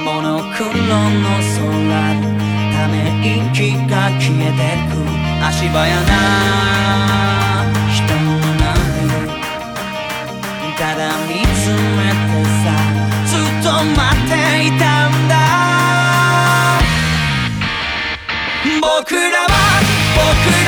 モノクロの空、ため息が消えてく。足早な人の波、ただ見つめてさ、ずっと待っていたんだ。僕らは